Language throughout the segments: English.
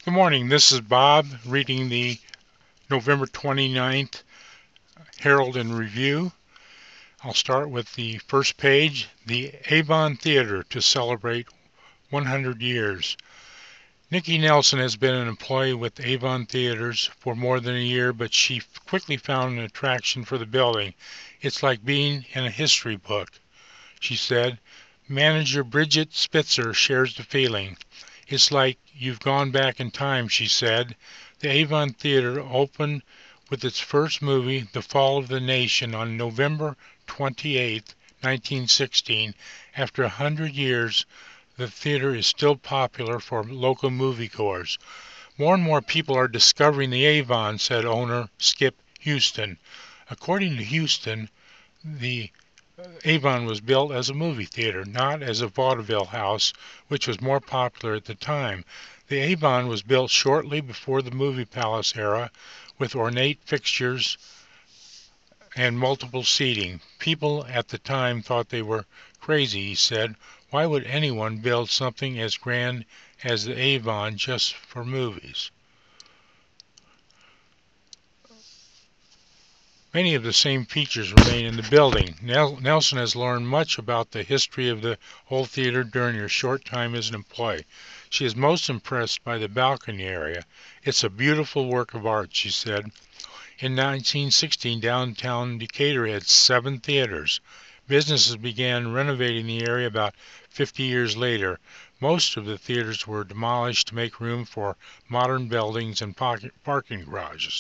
Good morning. This is Bob reading the November 29th Herald and Review. I'll start with the first page, the Avon Theater to celebrate 100 years. Nikki Nelson has been an employee with Avon Theaters for more than a year, but she quickly found an attraction for the building. It's like being in a history book, she said. Manager Bridget Spitzer shares the feeling. It's like you've gone back in time, she said. The Avon Theater opened with its first movie, The Fall of the Nation, on November 28, 1916. After 100 years, the theater is still popular for local moviegoers. More and more people are discovering the Avon, said owner Skip Houston. According to Houston, the Avon was built as a movie theater, not as a vaudeville house, which was more popular at the time. The Avon was built shortly before the movie palace era, with ornate fixtures and multiple seating. People at the time thought they were crazy, he said. Why would anyone build something as grand as the Avon just for movies? Many of the same features remain in the building. Nelson has learned much about the history of the old theater during her short time as an employee. She is most impressed by the balcony area. It's a beautiful work of art, she said. In 1916, downtown Decatur had 7 theaters. Businesses began renovating the area about 50 years later. Most of the theaters were demolished to make room for modern buildings and parking garages.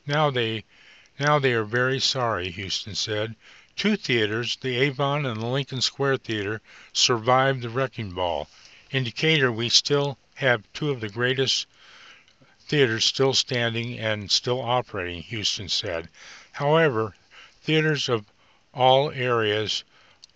Now they are very sorry, Houston said. 2 theaters, the Avon and the Lincoln Square Theater, survived the wrecking ball. In Decatur, we still have 2 of the greatest theaters still standing and still operating, Houston said. However, theaters of all areas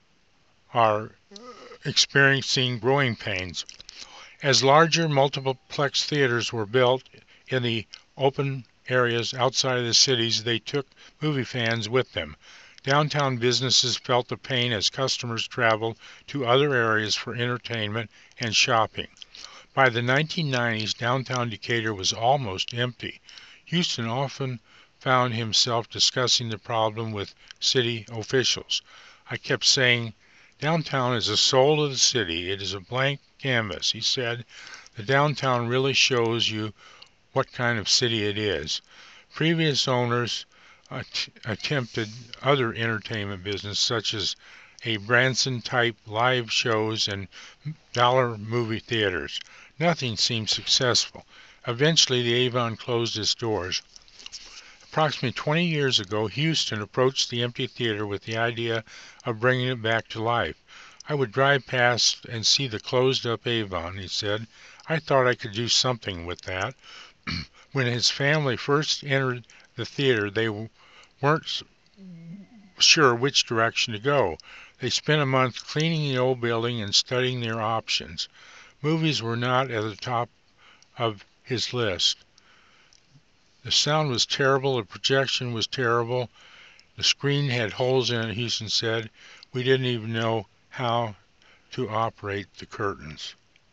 are experiencing growing pains. As larger multiplex theaters were built in the open areas outside of the cities, they took movie fans with them. Downtown businesses felt the pain as customers traveled to other areas for entertainment and shopping. By the 1990s, downtown Decatur was almost empty. Houston often found himself discussing the problem with city officials. I kept saying, downtown is the soul of the city. It is a blank canvas, he said. The downtown really shows you what kind of city it is. Previous owners attempted other entertainment business such as a Branson-type live shows and dollar movie theaters. Nothing seemed successful. Eventually, the Avon closed its doors. Approximately 20 years ago, Houston approached the empty theater with the idea of bringing it back to life. I would drive past and see the closed-up Avon, he said. I thought I could do something with that. When his family first entered the theater, they weren't sure which direction to go. They spent a month cleaning the old building and studying their options. Movies were not at the top of his list. The sound was terrible, the projection was terrible, the screen had holes in it, Houston said. We didn't even know how to operate the curtains.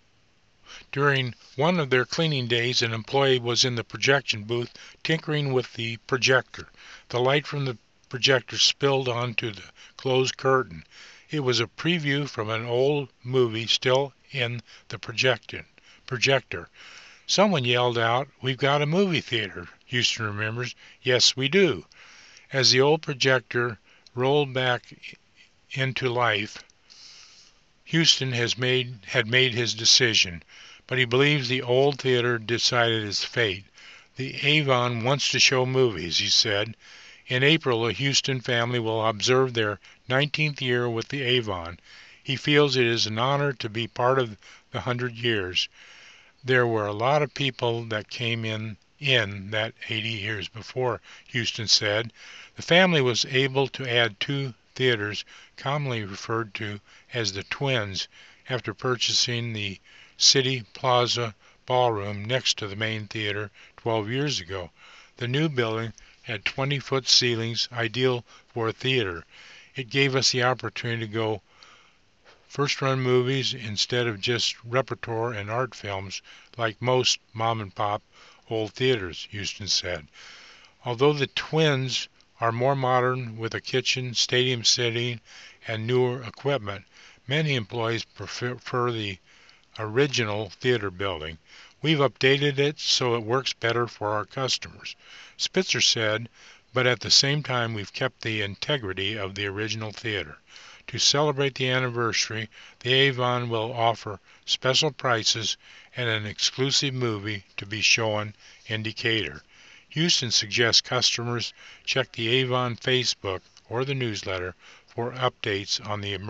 During one of their cleaning days, an employee was in the projection booth tinkering with the projector. The light from the projector spilled onto the closed curtain. It was a preview from an old movie still in the projector. Someone yelled out, "We've got a movie theater," Houston remembers. Yes, we do. As the old projector rolled back into life, Houston had made his decision, but he believes the old theater decided his fate. The Avon wants to show movies, he said. In April, the Houston family will observe their 19th year with the Avon. He feels it is an honor to be part of the 100 years. There were a lot of people that came in that 80 years before, Houston said. The family was able to add 2 theaters, commonly referred to as the Twins, after purchasing the City Plaza ballroom next to the main theater 12 years ago. The new building had 20-foot ceilings, ideal for a theater. It gave us the opportunity to go first-run movies instead of just repertoire and art films like most mom-and-pop old theaters, Houston said. Although the Twins are more modern with a kitchen, stadium seating, and newer equipment, many employees prefer the original theater building. We've updated it so it works better for our customers, Spitzer said, but at the same time we've kept the integrity of the original theater. To celebrate the anniversary, the Avon will offer special prices and an exclusive movie to be shown in Decatur. Houston suggests customers check the Avon Facebook or the newsletter for updates on the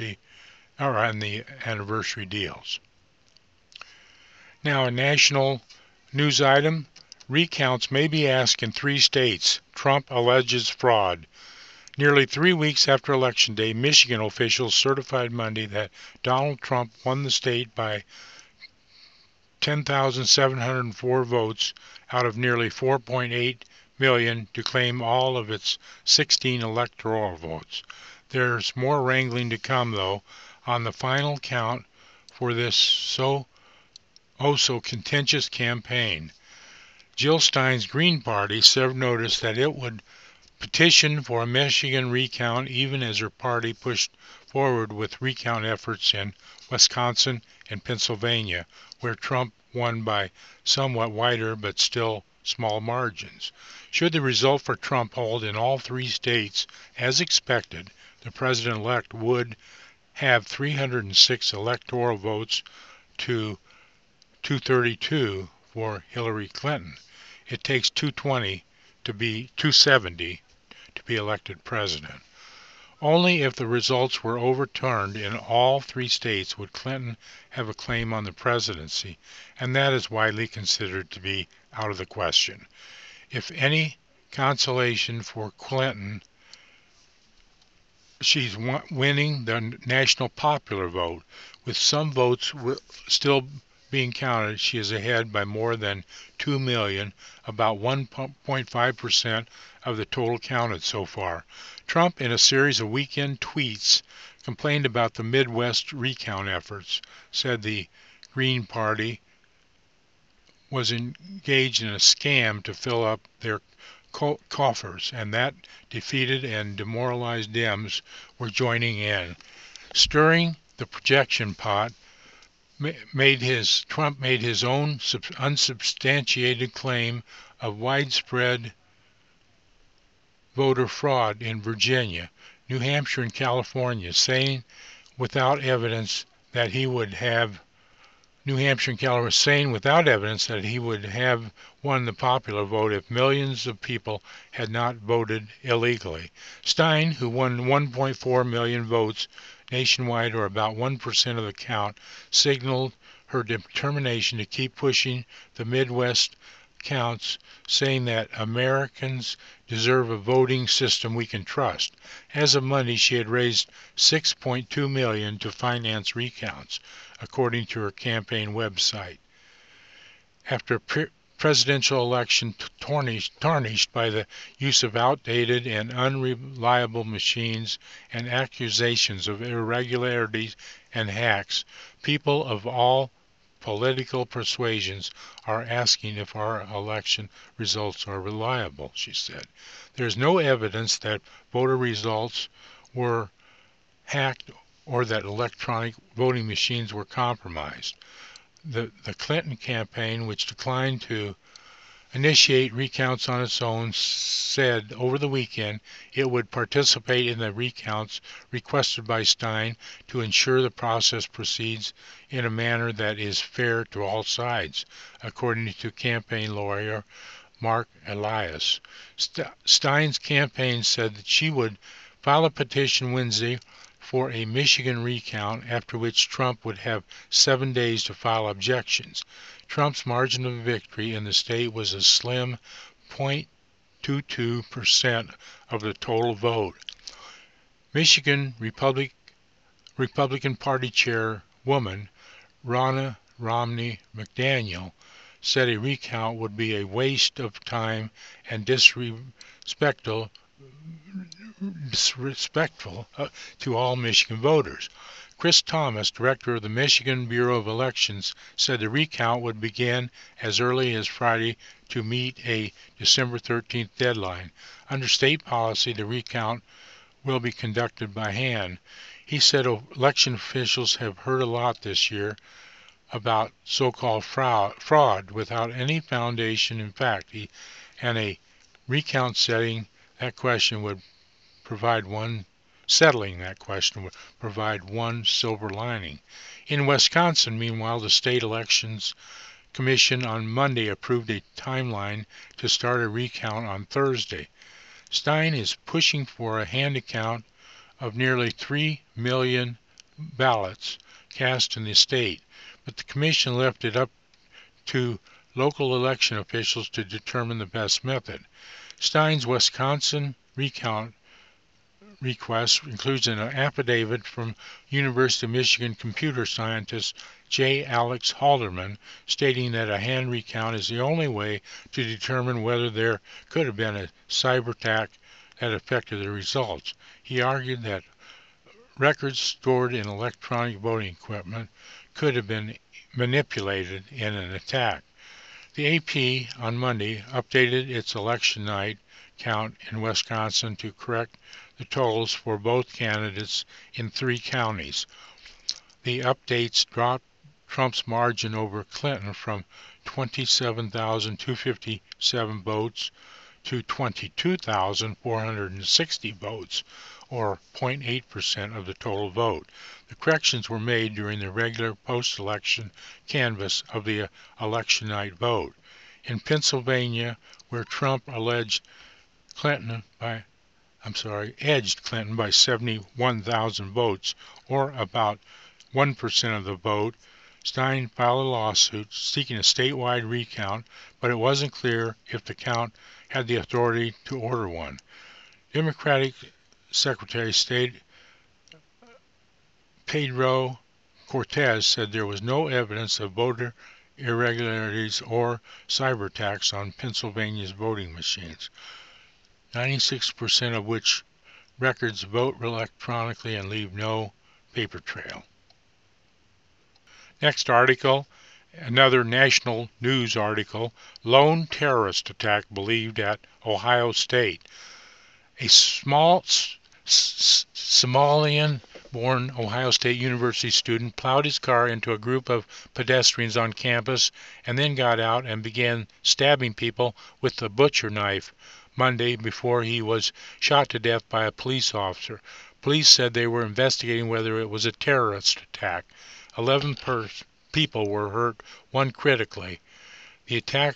anniversary deals. Now, a national news item. Recounts may be asked in 3 states. Trump alleges fraud. Nearly 3 weeks after Election Day, Michigan officials certified Monday that Donald Trump won the state by 10,704 votes out of nearly 4.8 million to claim all of its 16 electoral votes. There's more wrangling to come, though, on the final count for this so contentious campaign. Jill Stein's Green Party served notice that it would petition for a Michigan recount even as her party pushed forward with recount efforts in Wisconsin and Pennsylvania, where Trump won by somewhat wider but still small margins. Should the result for Trump hold in all 3 states as expected, the president-elect would have 306 electoral votes to 232 for Hillary Clinton. It takes 270 to be elected president. Only if the results were overturned in all 3 states would Clinton have a claim on the presidency, and that is widely considered to be out of the question. If any consolation for Clinton, she's winning the national popular vote. With some votes still being counted, she is ahead by more than 2 million, about 1.5% of the total counted so far. Trump, in a series of weekend tweets, complained about the Midwest recount efforts, said the Green Party was engaged in a scam to fill up their coffers, and that defeated and demoralized Dems were joining in. Stirring the projection pot, Trump made his own unsubstantiated claim of widespread voter fraud in Virginia, New Hampshire, and California, saying without evidence that he would have won the popular vote if millions of people had not voted illegally. Stein, who won 1.4 million votes nationwide, or about 1% of the count, signaled her determination to keep pushing the Midwest counts, saying that Americans deserve a voting system we can trust. As of Monday, she had raised $6.2 million to finance recounts, according to her campaign website. After a presidential election tarnished by the use of outdated and unreliable machines and accusations of irregularities and hacks, people of all political persuasions are asking if our election results are reliable, she said. There is no evidence that voter results were hacked or that electronic voting machines were compromised. The Clinton campaign, which declined to initiate recounts on its own, said over the weekend it would participate in the recounts requested by Stein to ensure the process proceeds in a manner that is fair to all sides, according to campaign lawyer Mark Elias. Stein's campaign said that she would file a petition Wednesday for a Michigan recount, after which Trump would have 7 days to file objections. Trump's margin of victory in the state was a slim 0.22% of the total vote. Michigan Republican Party Chairwoman Ronna Romney McDaniel said a recount would be a waste of time and disrespectful to all Michigan voters. Chris Thomas, director of the Michigan Bureau of Elections, said the recount would begin as early as Friday to meet a December 13th deadline. Under state policy, the recount will be conducted by hand. He said election officials have heard a lot this year about so-called fraud without any foundation in fact, and a recount settling that question would provide one silver lining. In Wisconsin, meanwhile, the State Elections Commission on Monday approved a timeline to start a recount on Thursday. Stein is pushing for a hand count of nearly 3 million ballots cast in the state, but the commission left it up to local election officials to determine the best method. Stein's Wisconsin recount request includes an affidavit from University of Michigan computer scientist J. Alex Halderman stating that a hand recount is the only way to determine whether there could have been a cyber attack that affected the results. He argued that records stored in electronic voting equipment could have been manipulated in an attack. The AP on Monday updated its election night count in Wisconsin to correct the totals for both candidates in 3 counties. The updates dropped Trump's margin over Clinton from 27,257 votes to 22,460 votes, or 0.8% of the total vote. The corrections were made during the regular post-election canvass of the election night vote. In Pennsylvania, where Trump edged Clinton by 71,000 votes, or about 1% of the vote, Stein filed a lawsuit seeking a statewide recount, but it wasn't clear if the count had the authority to order one. Democratic Secretary of State Pedro Cortez said there was no evidence of voter irregularities or cyber attacks on Pennsylvania's voting machines, 96% of which records vote electronically and leave no paper trail. Next article, another national news article, lone terrorist attack believed at Ohio State. A small Somalian-born Ohio State University student plowed his car into a group of pedestrians on campus and then got out and began stabbing people with the butcher knife Monday before he was shot to death by a police officer. Police said they were investigating whether it was a terrorist attack. 11 people were hurt, 1 critically. The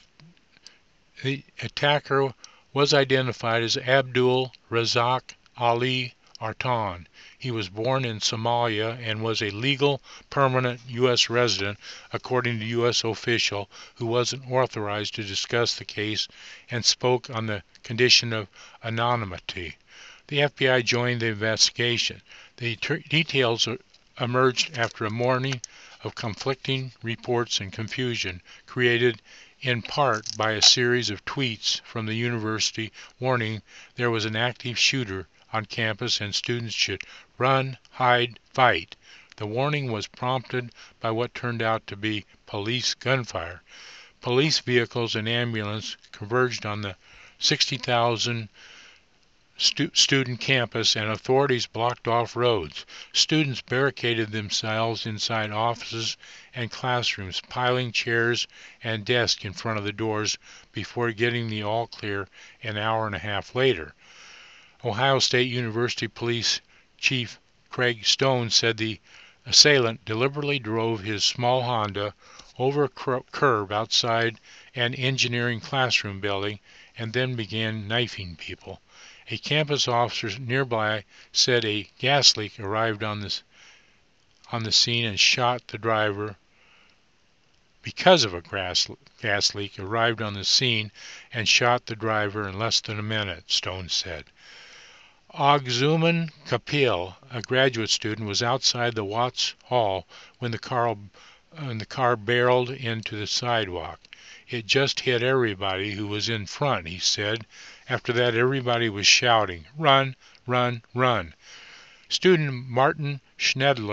attacker was identified as Abdul Razak Ali Artan. He was born in Somalia and was a legal permanent U.S. resident, according to a U.S. official who wasn't authorized to discuss the case and spoke on the condition of anonymity. The FBI joined the investigation. The details emerged after a morning of conflicting reports and confusion, created in part by a series of tweets from the university warning there was an active shooter on campus and students should run, hide, fight. The warning was prompted by what turned out to be police gunfire. Police vehicles and ambulance converged on the 60,000 student campus and authorities blocked off roads. Students barricaded themselves inside offices and classrooms, piling chairs and desks in front of the doors before getting the all clear an hour and a half later. Ohio State University Police Chief Craig Stone said the assailant deliberately drove his small Honda over a curb outside an engineering classroom building and then began knifing people. A campus officer nearby said a gas leak arrived on the scene and shot the driver. Because of a gas leak arrived on the scene and shot the driver in less than a minute, Stone said. Agzuman Kapil, a graduate student, was outside the Watts Hall when the car barreled into the sidewalk. It just hit everybody who was in front, he said. After that, everybody was shouting, "Run, run, run." Student Martin Schnedler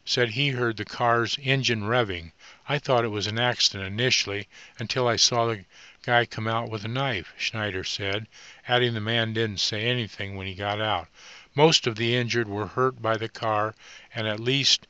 said he heard the car's engine revving. I thought it was an accident initially until I saw the guy come out with a knife, Schneider said, adding the man didn't say anything when he got out. Most of the injured were hurt by the car, and at least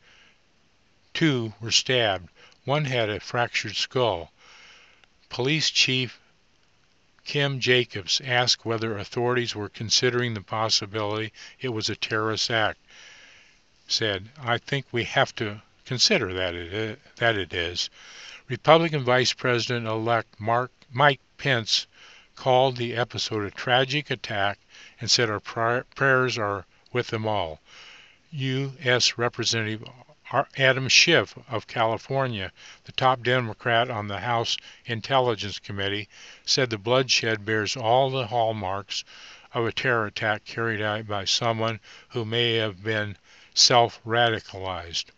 2 were stabbed. One had a fractured skull. Police Chief Kim Jacobs asked whether authorities were considering the possibility it was a terrorist act. Said, I think we have to consider that it is. Republican Vice President-elect Mike Pence called the episode a tragic attack and said our prayers are with them all. U.S. Representative Adam Schiff of California, the top Democrat on the House Intelligence Committee, said the bloodshed bears all the hallmarks of a terror attack carried out by someone who may have been self-radicalized.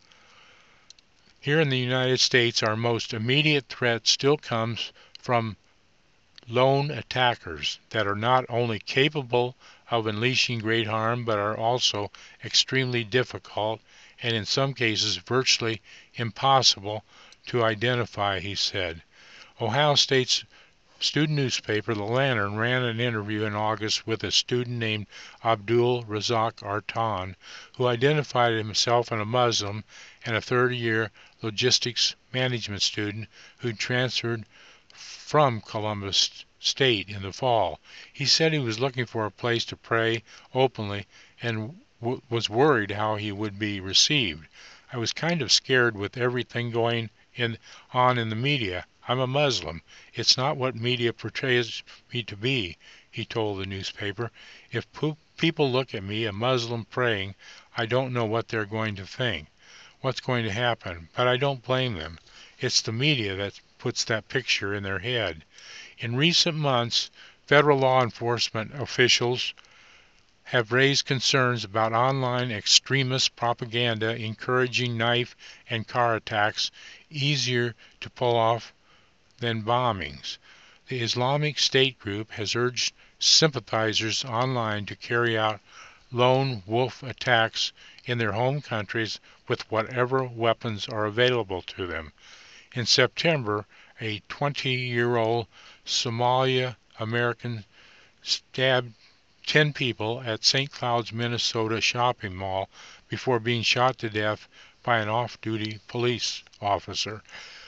Here in the United States, our most immediate threat still comes from lone attackers that are not only capable of unleashing great harm, but are also extremely difficult and in some cases virtually impossible to identify, he said. Ohio State's student newspaper, The Lantern, ran an interview in August with a student named Abdul Razak Artan, who identified himself as a Muslim and a third-year logistics management student who transferred from Columbus State in the fall. He said he was looking for a place to pray openly and was worried how he would be received. I was kind of scared with everything going on in the media. I'm a Muslim. It's not what media portrays me to be, he told the newspaper. If people look at me, a Muslim praying, I don't know what they're going to think, what's going to happen, but I don't blame them. It's the media that puts that picture in their head. In recent months, federal law enforcement officials have raised concerns about online extremist propaganda encouraging knife and car attacks easier to pull off than bombings. The Islamic State group has urged sympathizers online to carry out lone wolf attacks in their home countries with whatever weapons are available to them. In September, a 20-year-old Somalia American stabbed 10 people at St. Cloud's, Minnesota shopping mall before being shot to death by an off-duty police officer.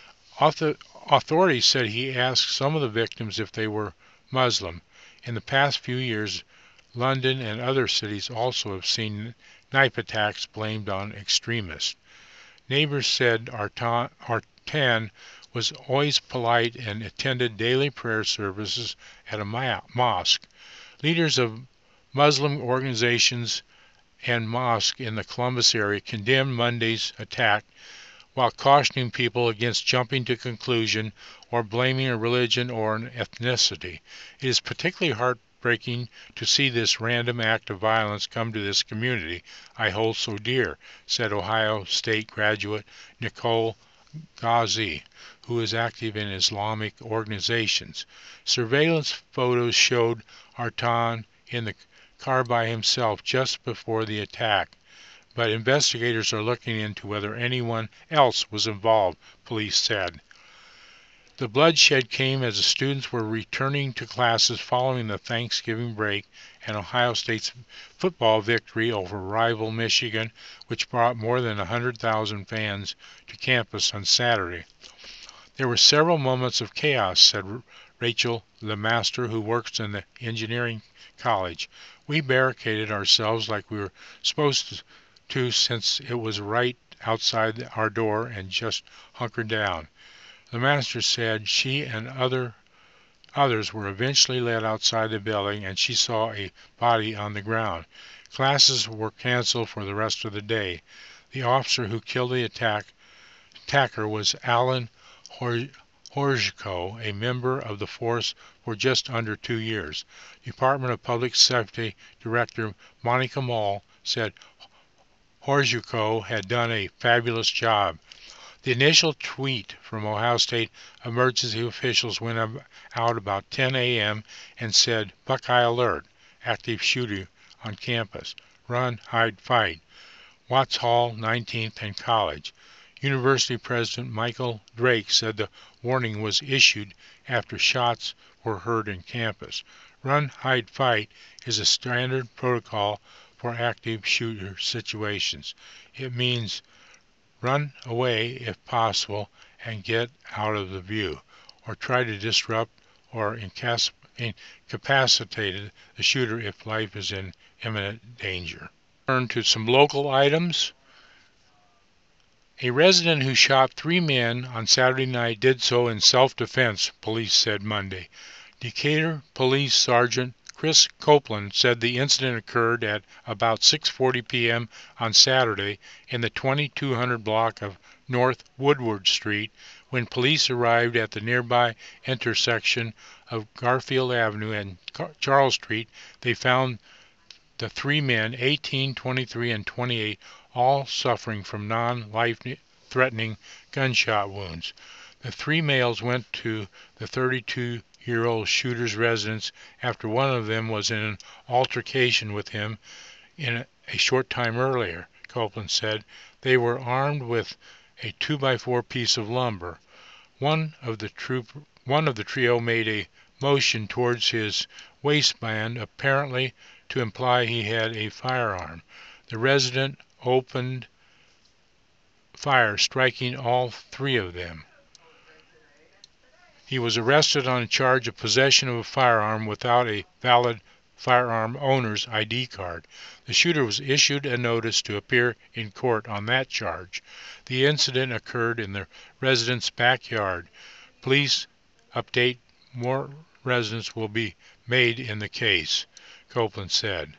Authorities said he asked some of the victims if they were Muslim. In the past few years, London and other cities also have seen knife attacks blamed on extremists. Neighbors said Artan was always polite and attended daily prayer services at a mosque. Leaders of Muslim organizations and mosques in the Columbus area condemned Monday's attack while cautioning people against jumping to conclusion or blaming a religion or an ethnicity. It is particularly heartbreaking to see this random act of violence come to this community I hold so dear, said Ohio State graduate Nicole Ghazi, who is active in Islamic organizations. Surveillance photos showed Artan in the car by himself just before the attack, but investigators are looking into whether anyone else was involved, police said. The bloodshed came as the students were returning to classes following the Thanksgiving break and Ohio State's football victory over rival Michigan, which brought more than 100,000 fans to campus on Saturday. There were several moments of chaos, said Rachel Lemaster, who works in the engineering college. We barricaded ourselves like we were supposed to since it was right outside our door and just hunkered down. The master said she and others were eventually led outside the building and she saw a body on the ground. Classes were canceled for the rest of the day. The officer who killed the attacker was Alan Horjko, a member of the force for just under 2 years. Department of Public Safety Director Monica Mall said Horjko had done a fabulous job. The initial tweet from Ohio State emergency officials went out about 10 a.m. and said, Buckeye alert, active shooter on campus. Run, hide, fight. Watts Hall, 19th, and College. University President Michael Drake said the warning was issued after shots were heard in campus. Run, hide, fight is a standard protocol for active shooter situations. It means run away if possible and get out of the view, or try to disrupt or incapacitate the shooter if life is in imminent danger. Turn to some local items. A resident who shot 3 men on Saturday night did so in self-defense, police said Monday. Decatur Police Sergeant Chris Copeland said the incident occurred at about 6:40 p.m. on Saturday in the 2200 block of North Woodward Street. When police arrived at the nearby intersection of Garfield Avenue and Charles Street, they found the 3 men, 18, 23, and 28, all suffering from non-life-threatening gunshot wounds. The 3 males went to the 32-year-old shooter's residence after one of them was in an altercation with him in a short time earlier, Copeland said. They were armed with a 2x4 piece of lumber. One of the trio made a motion towards his waistband, apparently to imply he had a firearm. The resident opened fire, striking all 3 of them. He was arrested on a charge of possession of a firearm without a valid firearm owner's ID card. The shooter was issued a notice to appear in court on that charge. The incident occurred in the resident's backyard. Police update: more residents will be made in the case, Copeland said.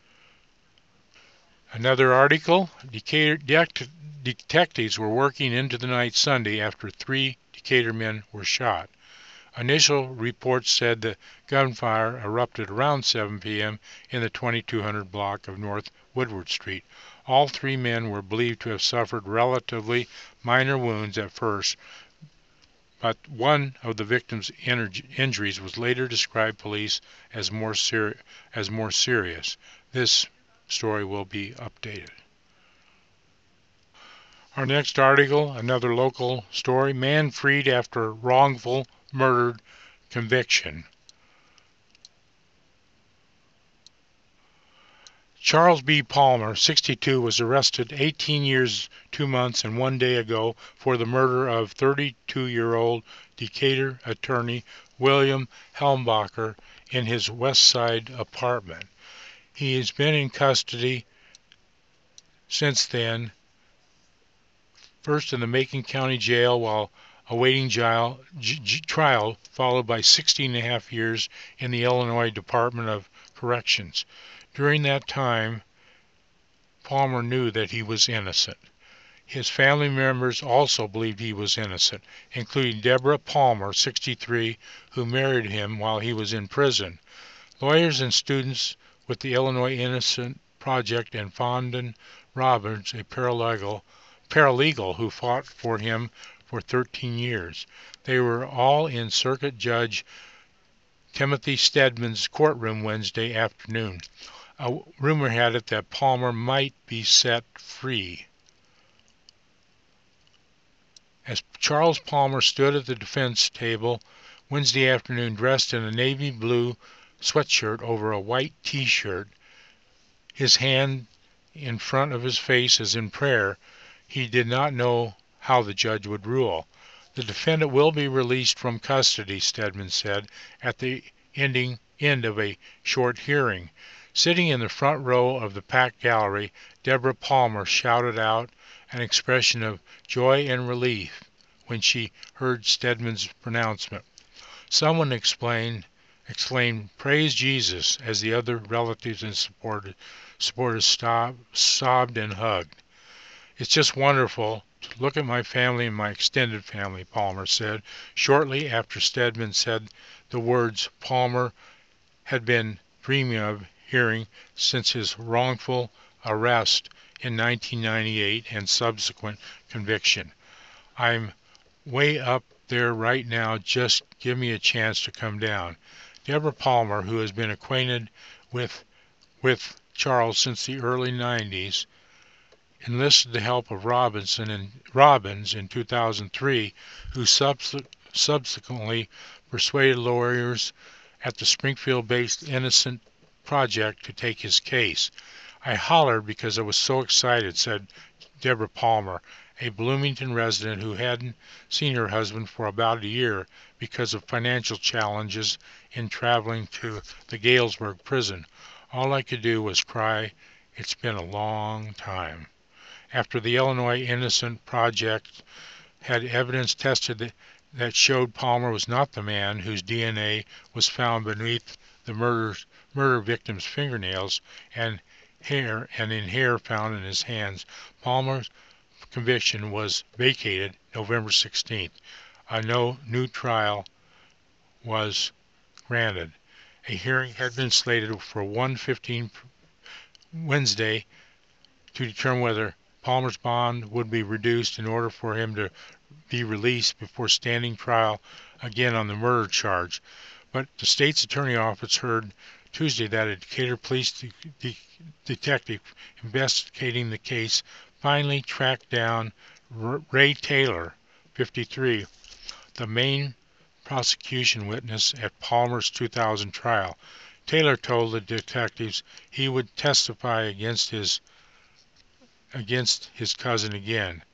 Another article: detectives were working into the night Sunday after 3 Decatur men were shot. Initial reports said the gunfire erupted around 7 p.m. in the 2200 block of North Woodward Street. All 3 men were believed to have suffered relatively minor wounds at first, but one of the victims' injuries was later described police as more serious. This story will be updated. Our next article, another local story: man freed after wrongful murder conviction. Charles B. Palmer, 62, was arrested 18 years, 2 months, and 1 day ago for the murder of 32-year-old Decatur attorney William Helmbacher in his West Side apartment. He has been in custody since then, first in the Macon County Jail while awaiting trial, followed by 16.5 years in the Illinois Department of Corrections. During that time, Palmer knew that he was innocent. His family members also believed he was innocent, including Deborah Palmer, 63, who married him while he was in prison. Lawyers and students with the Illinois Innocent Project and Fondon Robbins, a paralegal who fought for him for 13 years. They were all in Circuit Judge Timothy Stedman's courtroom Wednesday afternoon. A rumor had it that Palmer might be set free. As Charles Palmer stood at the defense table Wednesday afternoon dressed in a navy blue sweatshirt over a white t-shirt, his hand in front of his face as in prayer, he did not know how the judge would rule. The defendant will be released from custody, Stedman said at the end of a short hearing. Sitting in the front row of the packed gallery, Deborah Palmer shouted out an expression of joy and relief when she heard Stedman's pronouncement. Someone exclaimed, "Praise Jesus," as the other relatives and supporters sobbed and hugged. "It's just wonderful to look at my family and my extended family," Palmer said, shortly after Stedman said the words Palmer had been dreaming of hearing since his wrongful arrest in 1998 and subsequent conviction. "I'm way up there right now, just give me a chance to come down." Deborah Palmer, who has been acquainted with Charles since the early 90s, enlisted the help of Robbins in 2003, who subsequently persuaded lawyers at the Springfield-based Innocent Project to take his case. "I hollered because I was so excited," said Deborah Palmer, a Bloomington resident who hadn't seen her husband for about a year because of financial challenges in traveling to the Galesburg prison. "All I could do was cry. It's been a long time." After the Illinois Innocent Project had evidence tested that showed Palmer was not the man whose DNA was found beneath the murder victim's fingernails and in hair found in his hands, Palmer's conviction was vacated November 16th. A new trial was granted. A hearing had been slated for 1:15 Wednesday to determine whether Palmer's bond would be reduced in order for him to be released before standing trial again on the murder charge. But the state's attorney office heard Tuesday that a Decatur police detective investigating the case finally tracked down Ray Taylor, 53, the main prosecution witness at Palmer's 2000 trial. Taylor told the detectives he would testify against his cousin again.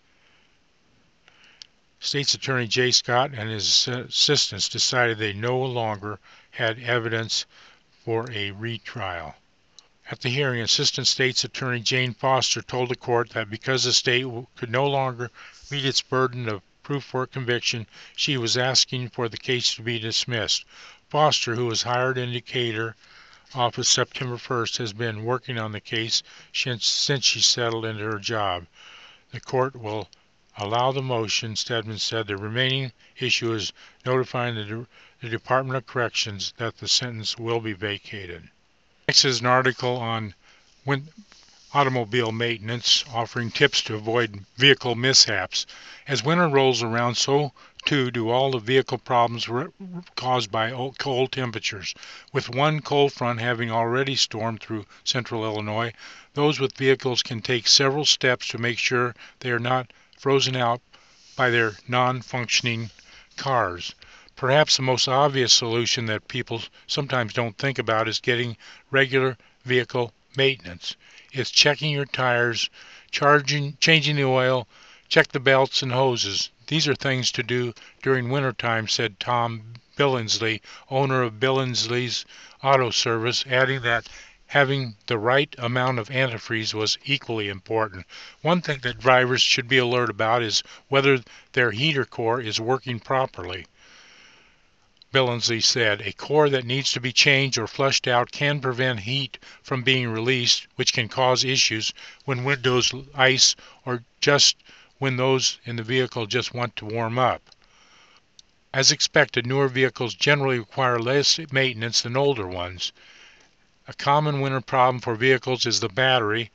State's Attorney Jay Scott and his assistants decided they no longer had evidence for a retrial. At the hearing, Assistant State's Attorney Jane Foster told the court that because the state could no longer meet its burden of proof for conviction, she was asking for the case to be dismissed. Foster, who was hired in Decatur office September 1st, has been working on the case since she settled into her job. The court will allow the motion, Stedman said. The remaining issue is notifying the Department of Corrections that the sentence will be vacated. Next is an article on automobile maintenance, offering tips to avoid vehicle mishaps. As winter rolls around, so too do all the vehicle problems caused by cold temperatures. With one cold front having already stormed through central Illinois, those with vehicles can take several steps to make sure they are not frozen out by their non-functioning cars. Perhaps the most obvious solution that people sometimes don't think about is getting regular vehicle maintenance. It's checking your tires, changing the oil, check the belts and hoses. These are things to do during wintertime, said Tom Billingsley, owner of Billingsley's Auto Service, adding that having the right amount of antifreeze was equally important. One thing that drivers should be alert about is whether their heater core is working properly. Billingsley said, "A core that needs to be changed or flushed out can prevent heat from being released, which can cause issues when windows ice or just when those in the vehicle just want to warm up." As expected, newer vehicles generally require less maintenance than older ones. A common winter problem for vehicles is the battery,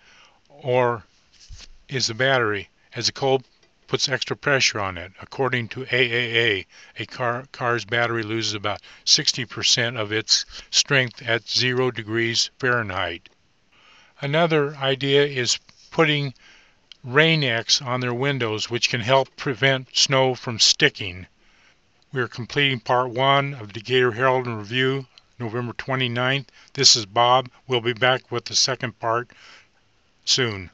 as the cold puts extra pressure on it. According to AAA, a car's battery loses about 60% of its strength at 0 degrees Fahrenheit. Another idea is putting Rain-X on their windows, which can help prevent snow from sticking. We are completing part 1 of Decatur Herald and Review, November 29th. This is Bob. We'll be back with the second part soon.